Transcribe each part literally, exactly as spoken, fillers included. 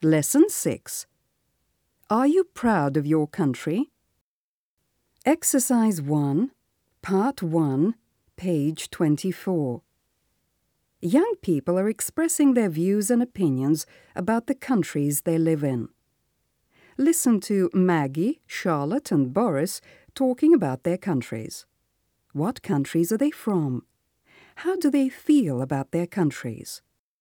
Lesson six. Are you proud of your country? Exercise one, Part one, page twenty-four. Young people are expressing their views and opinions about the countries they live in. Listen to Maggie, Charlotte and Boris talking about their countries. What countries are they from? How do they feel about their countries?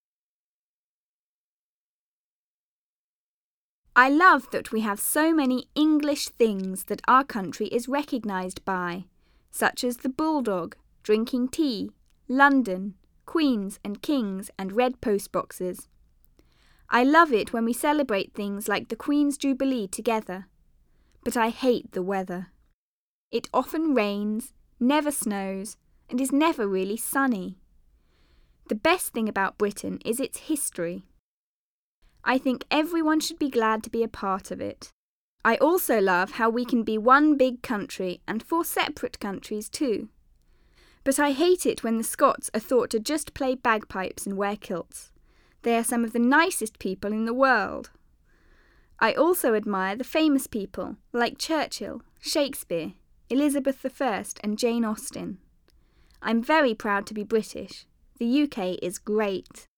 I love that we have so many English things that our country is recognised by, such as the bulldog, drinking tea, London, queens and kings and red postboxes. I love it when we celebrate things like the Queen's Jubilee together. But I hate the weather. It often rains, never snows, and is never really sunny. The best thing about Britain is its history. I think everyone should be glad to be a part of it. I also love how we can be one big country and four separate countries too. But I hate it when the Scots are thought to just play bagpipes and wear kilts. They are some of the nicest people in the world. I also admire the famous people like Churchill, Shakespeare, Elizabeth the First and Jane Austen. I'm very proud to be British. The U K is great.